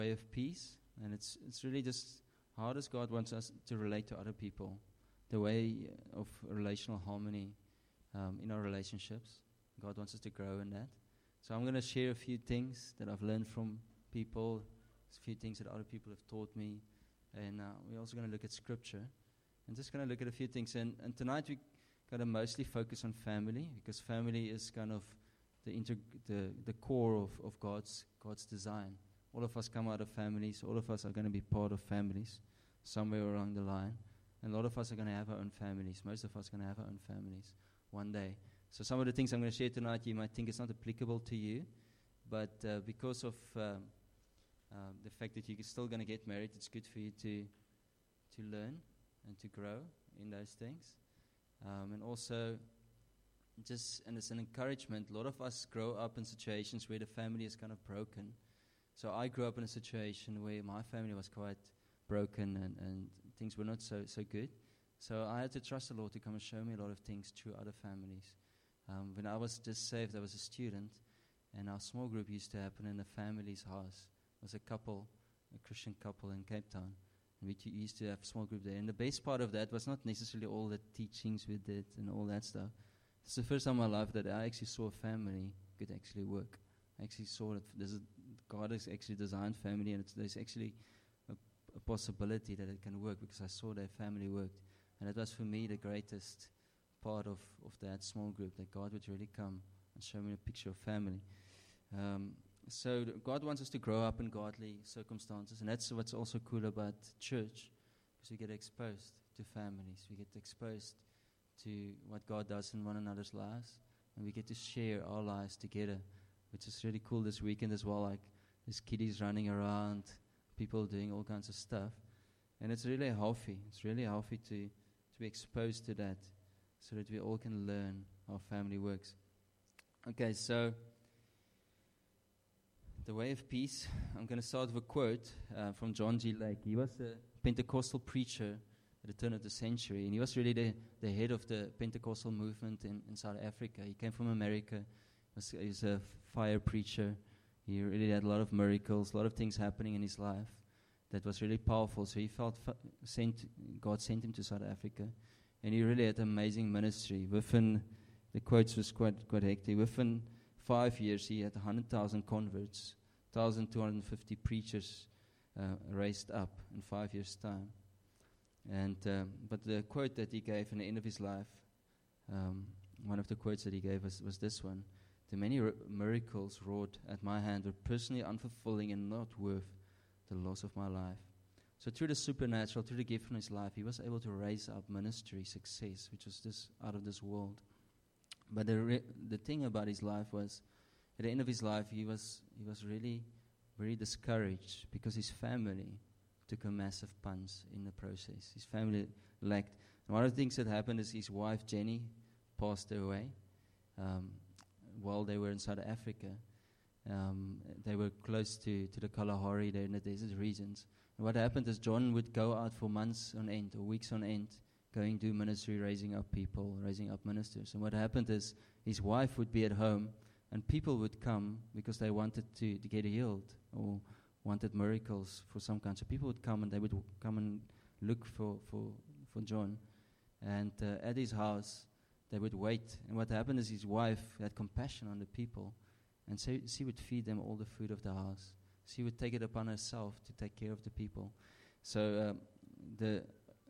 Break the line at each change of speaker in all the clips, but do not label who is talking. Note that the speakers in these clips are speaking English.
way of peace, and it's really just how does God wants us to relate to other people, the way of relational harmony in our relationships. God wants us to grow in that. So I'm going to share a few things that I've learned from people, a few things that other people have taught me, and we're also going to look at Scripture, and just going to look at a few things. And tonight we're going to mostly focus on family, because family is kind of the core of God's design. All of us come out of families. All of us are going to be part of families somewhere along the line. And a lot of us are going to have our own families. Most of us are going to have our own families one day. So some of the things I'm going to share tonight, you might think it's not applicable to you, but because of the fact that you're still going to get married, it's good for you to learn and to grow in those things. And also, and it's an encouragement. A lot of us grow up in situations where the family is kind of broken. So I grew up in a situation where my family was quite broken and things were not so good. So I had to trust the Lord to come and show me a lot of things through other families. When I was just saved, I was a student, and our small group used to happen in the family's house. It was a Christian couple in Cape Town. And we used to have a small group there. And the best part of that was not necessarily all the teachings we did and all that stuff. It's the first time in my life that I actually saw a family could actually work. I actually saw that God has actually designed family, and there's actually a possibility that it can work, because I saw that family worked. And it was for me the greatest part of that small group, that God would really come and show me a picture of family. So God wants us to grow up in godly circumstances, and that's what's also cool about church, because we get exposed to families, we get exposed to what God does in one another's lives, and we get to share our lives together, which is really cool this weekend as well. Like there's kiddies running around, people doing all kinds of stuff, and it's really healthy. It's really healthy to be exposed to that, so that we all can learn how family works. Okay, so the way of peace. I'm going to start with a quote from John G. Lake. He was a Pentecostal preacher at the turn of the century, and he was really the head of the Pentecostal movement in South Africa. He came from America. He was a fire preacher. He really had a lot of miracles, a lot of things happening in his life that was really powerful. So he felt God sent him to South Africa, and he really had an amazing ministry. Within, the quotes was quite hectic. Within 5 years, he had 100,000 converts, 1,250 preachers raised up in 5 years' time. And but the quote that he gave in the end of his life, one of the quotes that he gave was this one: "The many miracles wrought at my hand were personally unfulfilling and not worth the loss of my life." So through the supernatural, through the gift from his life, he was able to raise up ministry success, which was just out of this world. But the thing about his life was, at the end of his life, he was really very discouraged, because his family took a massive punch in the process. His family lacked. And one of the things that happened is his wife, Jenny, passed away while they were in South Africa. They were close to the Kalahari, there in the desert regions. And what happened is John would go out for months on end or weeks on end, going to ministry, raising up people, raising up ministers. And what happened is his wife would be at home, and people would come because they wanted to get healed or wanted miracles for some kind. So people would come, and they would come and look for John. And at his house, they would wait. And what happened is his wife had compassion on the people, and so she would feed them all the food of the house. She would take it upon herself to take care of the people. So the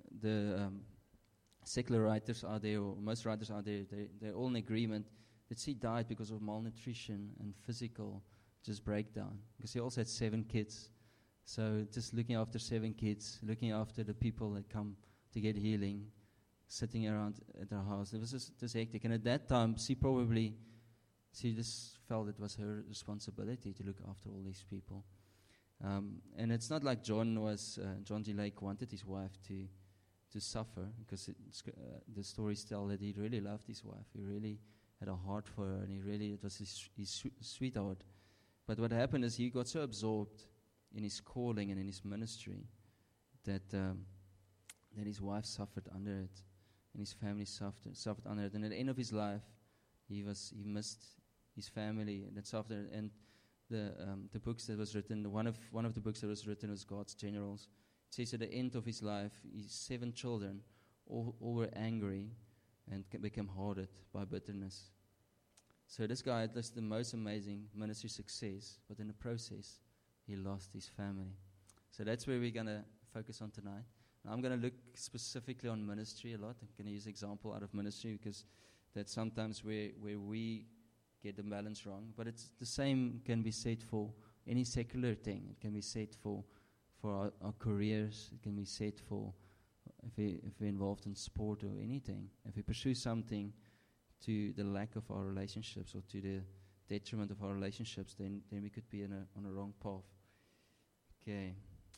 secular writers are there, or most writers are there, they're all in agreement that she died because of malnutrition and physical just breakdown. Because she also had 7 kids. So just looking after 7 kids, looking after the people that come to get healing, sitting around at her house. It was just hectic. And at that time, she just felt it was her responsibility to look after all these people. And it's not like John G. Lake wanted his wife to suffer, because the stories tell that he really loved his wife. He really had a heart for her, and it was his sweetheart. But what happened is he got so absorbed in his calling and in his ministry that his wife suffered under it, and his family suffered under it. And at the end of his life, he missed his family that suffered. And the books that was written, one of the books that was written was God's Generals. It says at the end of his life, his 7 children all were angry and became hardened by bitterness. So this guy had the most amazing ministry success, but in the process, he lost his family. So that's where we're going to focus on tonight. Now I'm going to look specifically on ministry a lot. I'm going to use an example out of ministry because that's sometimes where we get the balance wrong. But it's the same can be said for any secular thing. It can be said for our careers. It can be said for if we're involved in sport or anything. If we pursue something to the lack of our relationships or to the detriment of our relationships, then we could be on a wrong path. Okay.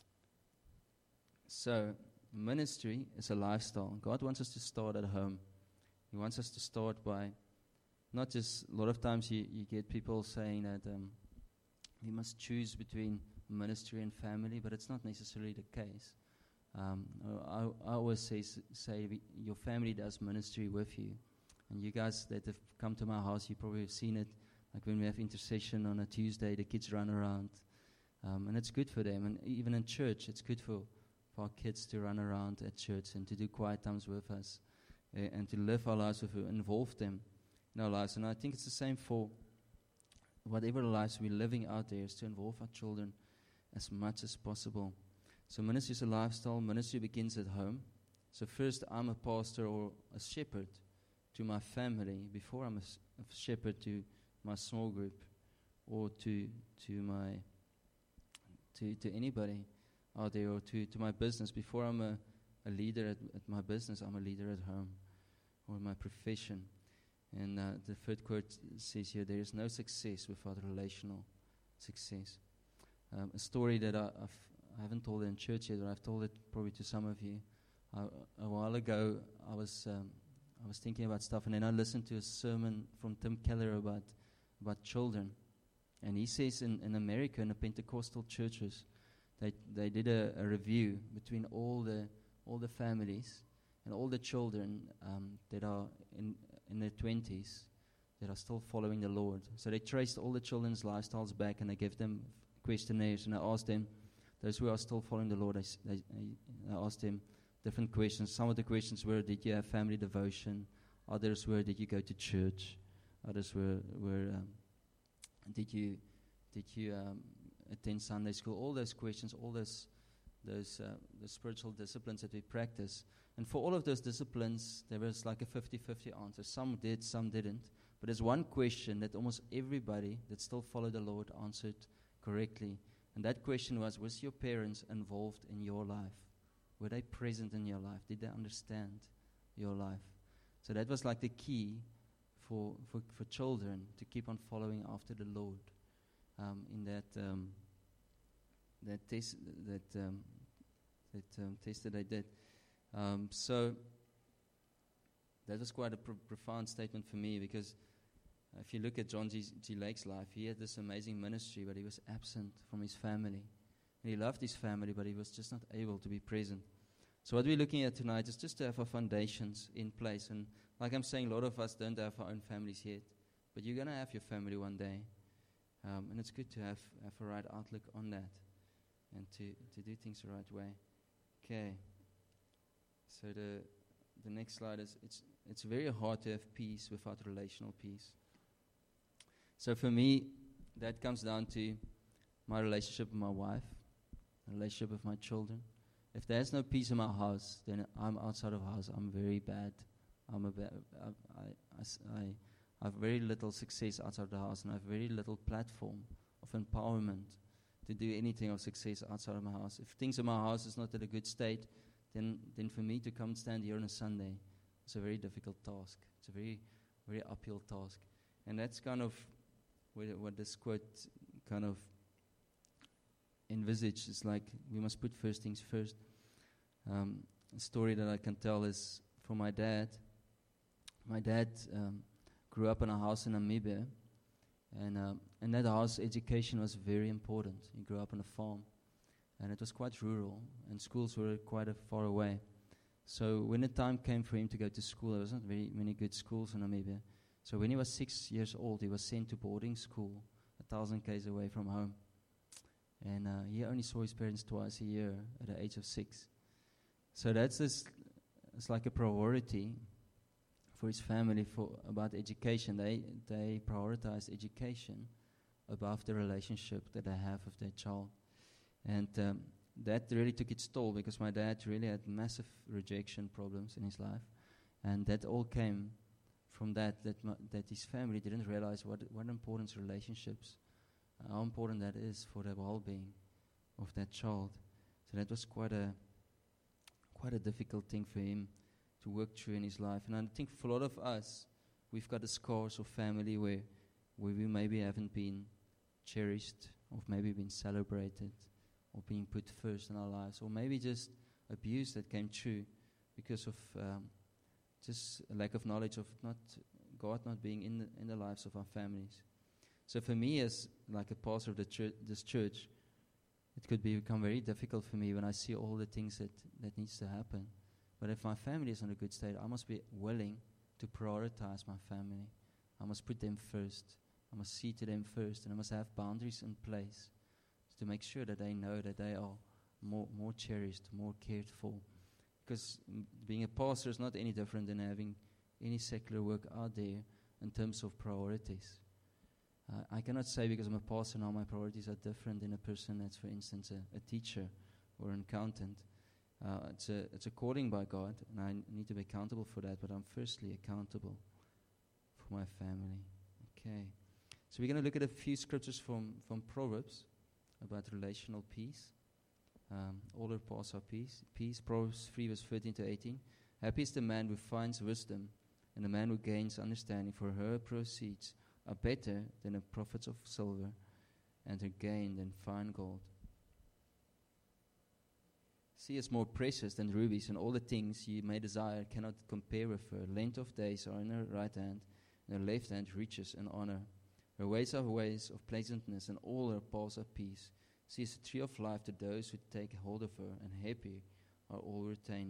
So ministry is a lifestyle. God wants us to start at home. He wants us to start by not just, a lot of times you get people saying that we must choose between ministry and family, but it's not necessarily the case. I always say your family does ministry with you. And you guys that have come to my house, you probably have seen it. Like when we have intercession on a Tuesday, the kids run around. And it's good for them. And even in church, it's good for our kids to run around at church and to do quiet times with us. And to live our lives with, involve them in our lives. And I think it's the same for whatever lives we're living out there, is to involve our children as much as possible. So ministry is a lifestyle. Ministry begins at home. So first, I'm a pastor or a shepherd to my family before I'm a shepherd to my small group or to anybody out there, or to my business. Before I'm a leader at my business, I'm a leader at home or my profession. And the third quote says here, there is no success without relational success. A story that I haven't told it in church yet, but I've told it probably to some of you. A while ago, I was thinking about stuff, and then I listened to a sermon from Tim Keller about children. And he says in America, in the Pentecostal churches, they did a review between all the families and all the children that are in their 20s that are still following the Lord. So they traced all the children's lifestyles back, and they gave them questionnaires, and I asked them, those who are still following the Lord, I asked them different questions. Some of the questions were, did you have family devotion? Others were, did you go to church? Others were did you attend Sunday school? All those questions, all those the spiritual disciplines that we practice. And for all of those disciplines, there was like a 50-50 answer. Some did, some didn't. But there's one question that almost everybody that still followed the Lord answered correctly. And that question was your parents involved in your life? Were they present in your life? Did they understand your life? So that was like the key for children to keep on following after the Lord in that test that I did. So that was quite a profound statement for me, because if you look at John G. Lake's life, he had this amazing ministry, but he was absent from his family. And he loved his family, but he was just not able to be present. So what we're looking at tonight is just to have our foundations in place. And like I'm saying, a lot of us don't have our own families yet, but you're going to have your family one day. And it's good to have a right outlook on that and to do things the right way. Okay. So the next slide is, it's very hard to have peace without relational peace. So for me, that comes down to my relationship with my wife, my relationship with my children. If there's no peace in my house, then I'm outside of the house. I'm very bad. I have very little success outside the house, and I have very little platform of empowerment to do anything of success outside of my house. If things in my house is not at a good state, then for me to come stand here on a Sunday, it's a very difficult task. It's a very, very uphill task. And that's kind of what this quote kind of envisaged. It's like we must put first things first. A story that I can tell is from my dad. My dad grew up in a house in Namibia, and in that house, education was very important. He grew up on a farm, and it was quite rural, and schools were quite far away. So when the time came for him to go to school, there wasn't very many good schools in Namibia. So when he was 6 years old, he was sent to boarding school, a 1,000 k's away from home. And he only saw his parents twice a year at the age of 6. So it's like a priority for his family about education. They prioritize education above the relationship that they have with their child. And that really took its toll, because my dad really had massive rejection problems in his life. And that all came from that his family didn't realize what importance relationships, how important that is for the well-being of that child. So that was quite a difficult thing for him to work through in his life. And I think for a lot of us, we've got the scars of family where we maybe haven't been cherished, or maybe been celebrated, or being put first in our lives, or maybe just abuse that came true because of just a lack of knowledge of God not being in the lives of our families. So for me, as like a pastor of this church, it could become very difficult for me when I see all the things that needs to happen. But if my family is in a good state, I must be willing to prioritize my family. I must put them first. I must see to them first, and I must have boundaries in place to make sure that they know that they are more cherished, more cared for. Because being a pastor is not any different than having any secular work out there in terms of priorities. I cannot say because I'm a pastor now my priorities are different than a person that's, for instance, a teacher or an accountant. It's a calling by God, and I need to be accountable for that, but I'm firstly accountable for my family. Okay. So we're going to look at a few scriptures from Proverbs about relational peace. All our paths are peace. Proverbs 3 verse 13 to 18. Happy is the man who finds wisdom, and the man who gains understanding, for her proceeds are better than the profits of silver, and her gain than fine gold. She is more precious than rubies, and all the things you may desire cannot compare with her. Length of days are in her right hand, and her left hand riches and honor. Her ways are ways of pleasantness, and all her paths are peace. She is a tree of life to those who take hold of her, and happy are all who retain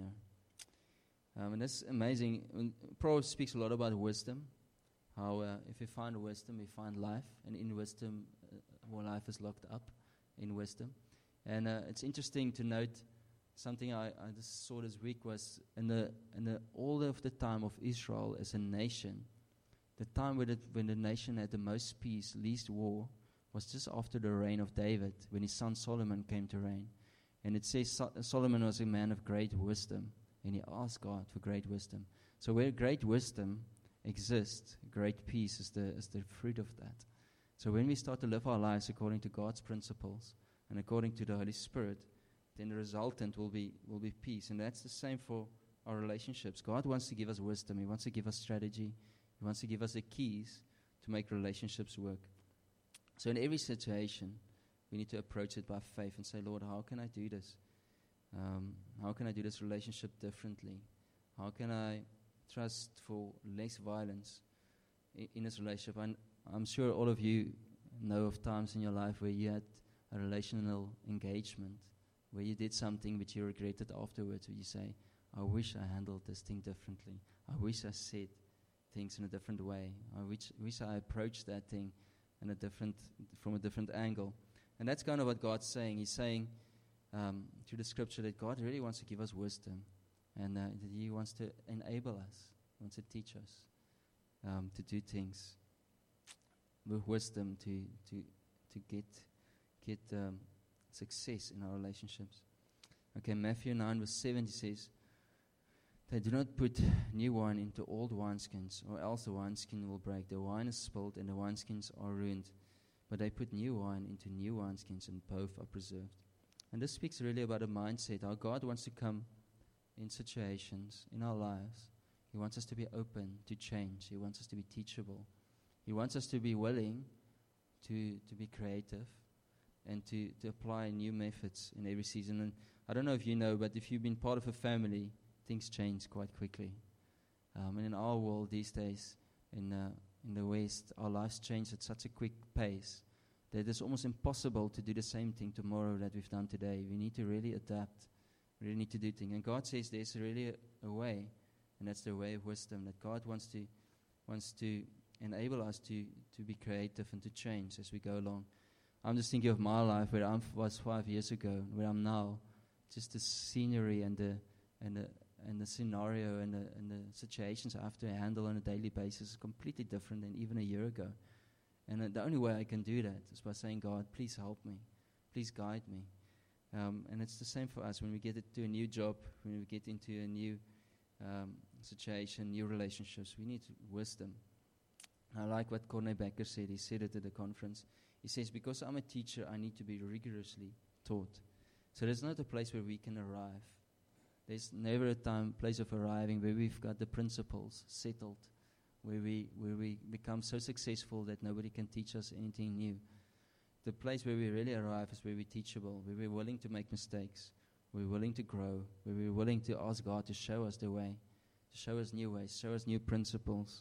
her. And that's amazing. Proverbs speaks a lot about wisdom, how if we find wisdom, we find life, and in wisdom, more life is locked up in wisdom. And it's interesting to note something I just saw this week was in the all of the time of Israel as a nation, the time when the nation had the most peace, least war, was just after the reign of David, when his son Solomon came to reign. And it says Solomon was a man of great wisdom, and he asked God for great wisdom. So where great wisdom exists, great peace is the fruit of that. So when we start to live our lives according to God's principles and according to the Holy Spirit, then the resultant will be peace. And that's the same for our relationships. God wants to give us wisdom. He wants to give us strategy. He wants to give us the keys to make relationships work. So in every situation, we need to approach it by faith and say, Lord, how can I do this? How can I do this relationship differently? How can I trust for less violence in this relationship? And I'm sure all of you know of times in your life where you had a relational engagement, where you did something which you regretted afterwards, where you say, I wish I handled this thing differently. I wish I said things in a different way. I wish I approached that thing from a different angle. And that's kind of what God's saying. He's saying through the scripture that God really wants to give us wisdom, and that He wants to enable us, He wants to teach us to do things with wisdom to get success in our relationships. Okay, Matthew 9 verse 7 says, they do not put new wine into old wineskins, or else the wineskin will break. The wine is spilled, and the wineskins are ruined. But they put new wine into new wineskins, and both are preserved. And this speaks really about a mindset, how God wants to come in situations in our lives. He wants us to be open to change. He wants us to be teachable. He wants us to be willing to be creative and to apply new methods in every season. And I don't know if you know, but if you've been part of a family, things change quite quickly. And in our world these days, in the West, our lives change at such a quick pace that it's almost impossible to do the same thing tomorrow that we've done today. We need to really adapt. We really need to do things. And God says there's really a way, and that's the way of wisdom, that God wants to enable us to be creative and to change as we go along. I'm just thinking of my life, where I was 5 years ago, where I'm now. Just the scenery and the scenario and the situations I have to handle on a daily basis is completely different than even a year ago. And the only way I can do that is by saying, God, please help me. Please guide me. And it's the same for us when we get into a new job, when we get into a new situation, new relationships. We need wisdom. I like what Corne Becker said. He said it at the conference. He says, because I'm a teacher, I need to be rigorously taught. So there's not a place where we can arrive. There's never a place of arriving where we've got the principles settled, where we become so successful that nobody can teach us anything new. The place where we really arrive is where we're teachable, where we're willing to make mistakes, we're willing to grow, where we're willing to ask God to show us the way, to show us new ways, show us new principles,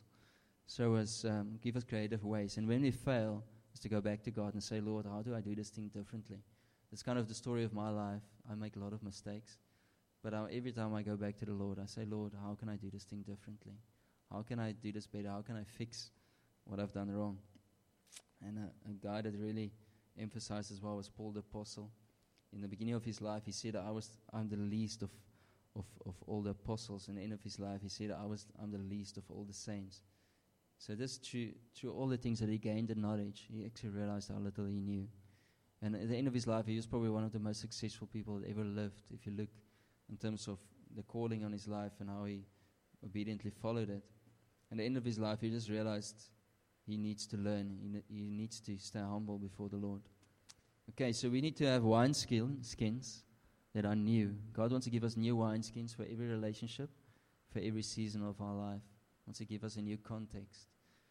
give us creative ways. And when we fail, is to go back to God and say, Lord, how do I do this thing differently? That's kind of the story of my life. I make a lot of mistakes. But every time I go back to the Lord, I say, Lord, how can I do this thing differently? How can I do this better? How can I fix what I've done wrong? And a guy that really emphasized as well was Paul the Apostle. In the beginning of his life, he said, I'm the least of all the apostles. In the end of his life, he said, I'm the least of all the saints. So this, through all the things that he gained in knowledge, he actually realized how little he knew. And at the end of his life, he was probably one of the most successful people that ever lived, if you look in terms of the calling on his life and how he obediently followed it. At the end of his life, he just realized he needs to learn. He needs to stay humble before the Lord. Okay, so we need to have wineskins that are new. God wants to give us new wineskins for every relationship, for every season of our life. He wants to give us a new context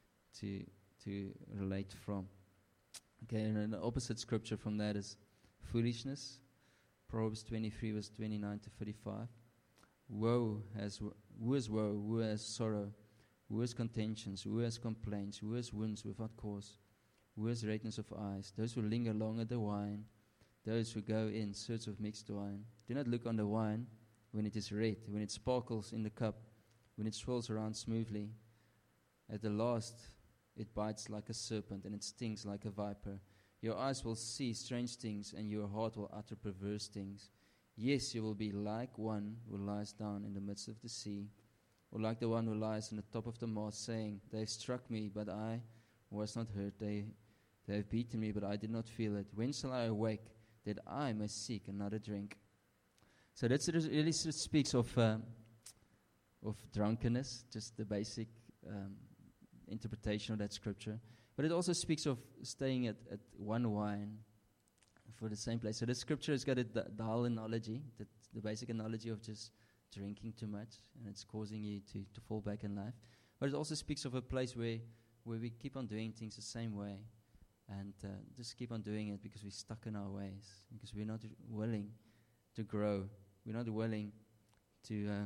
to relate from. Okay, and the opposite scripture from that is foolishness. Proverbs 23, verse 29 to 35. Who has woe? Who has sorrow? Who has contentions? Who has complaints? Who has wounds without cause? Who has redness of eyes? Those who linger long at the wine. Those who go in search of mixed wine. Do not look on the wine when it is red, when it sparkles in the cup, when it swirls around smoothly. At the last, it bites like a serpent, and it stings like a viper. Your eyes will see strange things, and your heart will utter perverse things. Yes, you will be like one who lies down in the midst of the sea, or like the one who lies on the top of the mast, saying, They have struck me, but I was not hurt. They have beaten me, but I did not feel it. When shall I awake, that I may seek another drink? So that really speaks of drunkenness, just the basic interpretation of that scripture. But it also speaks of staying at one wine for the same place. So the scripture has got the whole analogy, the basic analogy of just drinking too much, and it's causing you to fall back in life. But it also speaks of a place where we keep on doing things the same way, and just keep on doing it because we're stuck in our ways, because we're not willing to grow. We're not willing to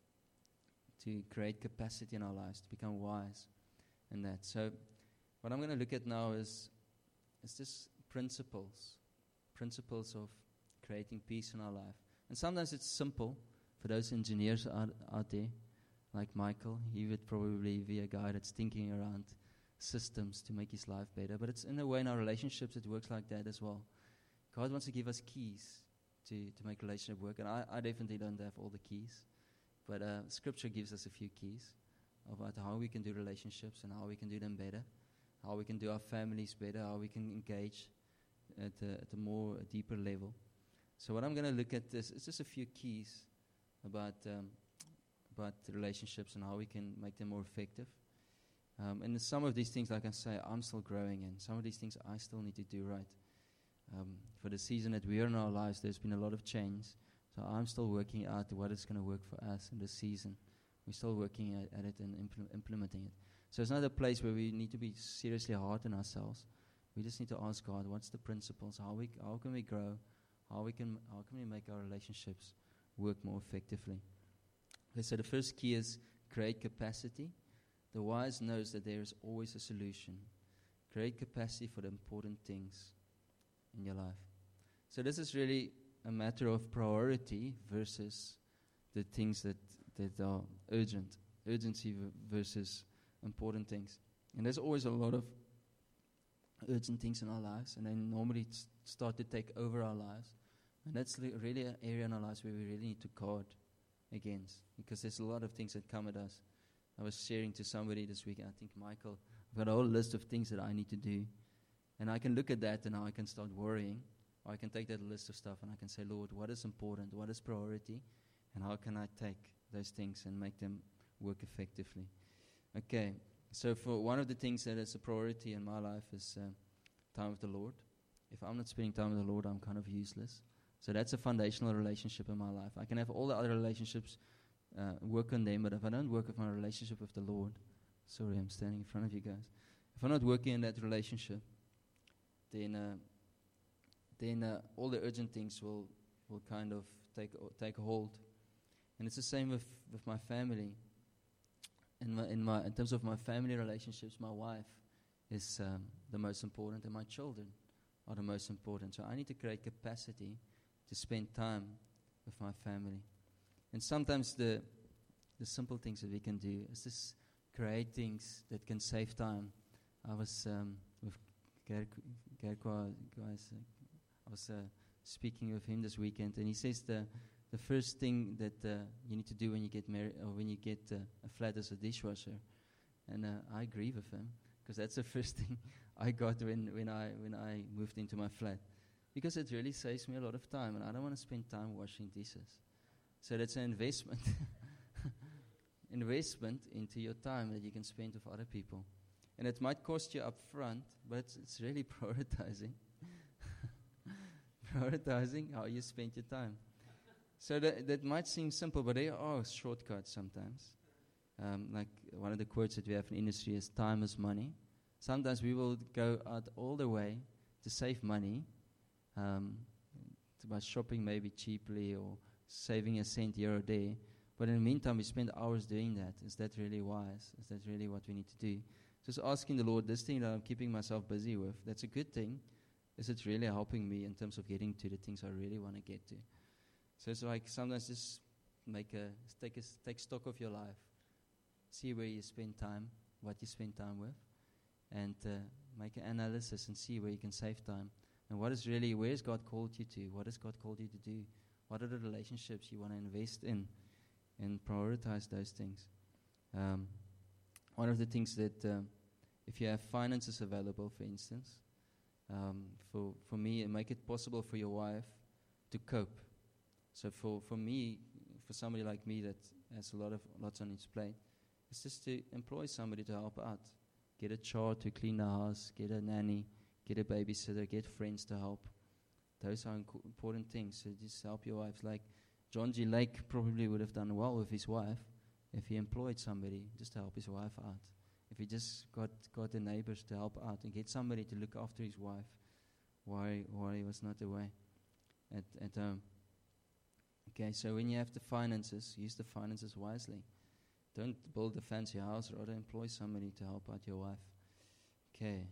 create capacity in our lives, to become wise in that. So what I'm going to look at now is just principles of creating peace in our life. And sometimes it's simple for those engineers out there, like Michael. He would probably be a guy that's thinking around systems to make his life better. But it's in a way in our relationships it works like that as well. God wants to give us keys to make relationship work. And I definitely don't have all the keys. But Scripture gives us a few keys about how we can do relationships and how we can do them better, how we can do our families better, how we can engage at a deeper level. So what I'm going to look at is just a few keys about the relationships and how we can make them more effective. And some of these things, like I say, I'm still growing in. Some of these things I still need to do right. For the season that we are in our lives, there's been a lot of change. So I'm still working out what is going to work for us in this season. We're still working at it and implementing it. So it's not a place where we need to be seriously hard on ourselves. We just need to ask God, what's the principles? How can we grow? How can we make our relationships work more effectively? Okay, so the first key is create capacity. The wise knows that there is always a solution. Create capacity for the important things in your life. So this is really a matter of priority versus the things that are urgent. Urgency versus important things. And there's always a lot of urgent things in our lives, and they normally start to take over our lives. And that's really an area in our lives where we really need to guard against, because there's a lot of things that come at us. I was sharing to somebody this week, I think Michael, I've got a whole list of things that I need to do. And I can look at that and now I can start worrying. Or I can take that list of stuff and I can say, Lord, what is important? What is priority? And how can I take those things and make them work effectively? Okay, so for one of the things that is a priority in my life is time with the Lord. If I'm not spending time with the Lord, I'm kind of useless. So that's a foundational relationship in my life. I can have all the other relationships, work on them, but if I don't work with my relationship with the Lord, sorry, I'm standing in front of you guys. If I'm not working in that relationship, then all the urgent things will kind of take a hold. And it's the same with my family. In terms of my family relationships, my wife is the most important, and my children are the most important. So I need to create capacity to spend time with my family. And sometimes the simple things that we can do is just create things that can save time. I was with Gerkwa guys. I was speaking with him this weekend, and he says the first thing that you need to do when you get married or when you get a flat is a dishwasher. And I agree with him, because that's the first thing I got when I moved into my flat, because it really saves me a lot of time, and I don't want to spend time washing dishes. So that's an investment into your time that you can spend with other people. And it might cost you up front, but it's really prioritizing how you spend your time. So that might seem simple, but there are shortcuts sometimes. Like one of the quotes that we have in industry is, time is money. Sometimes we will go out all the way to save money by shopping maybe cheaply or saving a cent here or there. But in the meantime, we spend hours doing that. Is that really wise? Is that really what we need to do? Just asking the Lord, this thing that I'm keeping myself busy with, that's a good thing. Is it really helping me in terms of getting to the things I really want to get to? So it's like sometimes just take stock of your life. See where you spend time, what you spend time with, and make an analysis and see where you can save time. And where has God called you to? What has God called you to do? What are the relationships you want to invest in? And prioritize those things. One of the things that, if you have finances available, for instance, for me, make it possible for your wife to cope. So for me, for somebody like me that has lots on its plate, it's just to employ somebody to help out. Get a child to clean the house, get a nanny, get a babysitter, get friends to help. Those are important things. So just help your wife. Like John G. Lake probably would have done well with his wife if he employed somebody just to help his wife out. If he just got the neighbors to help out and get somebody to look after his wife while he was not away at home. Okay, so when you have the finances, use the finances wisely. Don't build a fancy house, rather employ somebody to help out your wife. Okay.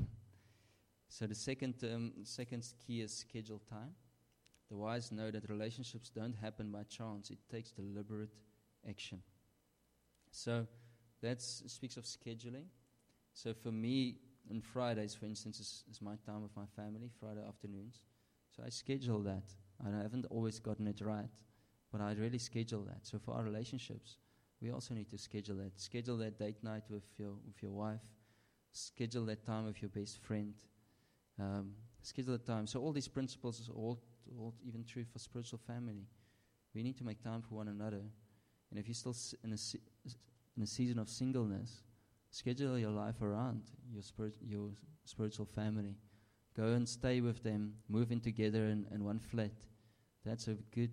So the second key is schedule time. The wise know that relationships don't happen by chance. It takes deliberate action. So that speaks of scheduling. So for me, on Fridays, for instance, is my time with my family, Friday afternoons. So I schedule that. I haven't always gotten it right, but I really schedule that. So for our relationships, we also need to schedule that. Schedule that date night with your wife. Schedule that time with your best friend. Schedule the time. So all these principles is all even true for spiritual family. We need to make time for one another. And if you're still in a season of singleness, schedule your life around your spiritual family. Go and stay with them. Move in together in one flat. That's a good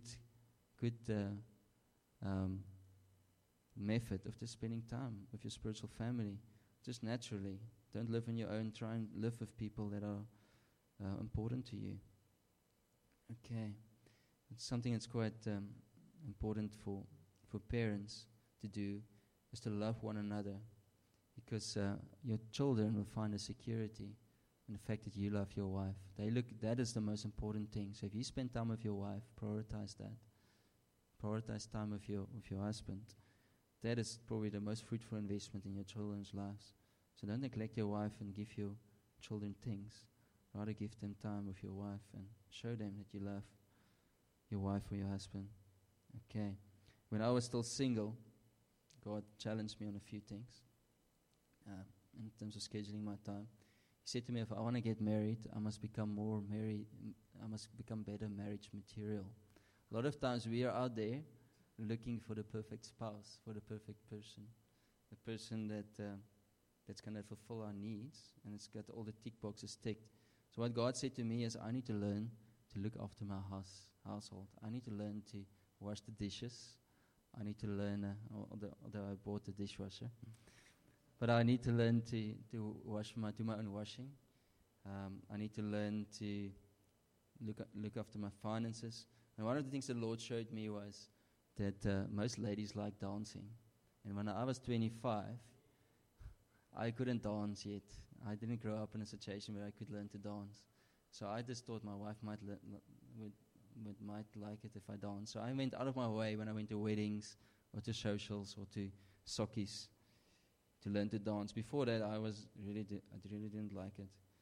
method of just spending time with your spiritual family. Just naturally. Don't live on your own. Try and live with people that are important to you. Okay. It's something that's quite important for parents to do, is to love one another, because your children will find a security in the fact that you love your wife. That is the most important thing. So if you spend time with your wife, prioritize that. Prioritize time with your husband. That is probably the most fruitful investment in your children's lives. So don't neglect your wife and give your children things. Rather give them time with your wife and show them that you love your wife or your husband. Okay. When I was still single, God challenged me on a few things in terms of scheduling my time. He said to me, if I want to get married, I must become better marriage material. A lot of times we are out there looking for the perfect spouse, for the perfect person, the person that's going to fulfill our needs, and it's got all the tick boxes ticked. So what God said to me is, I need to learn to look after my household. I need to learn to wash the dishes. I need to learn, although I bought the dishwasher, but I need to learn to do my own washing. I need to learn to look after my finances. And one of the things the Lord showed me was that most ladies like dancing. And when I was 25, I couldn't dance yet. I didn't grow up in a situation where I could learn to dance. So I just thought my wife might like it if I dance. So I went out of my way when I went to weddings or to socials or to sockies to learn to dance. Before that, I really didn't like it.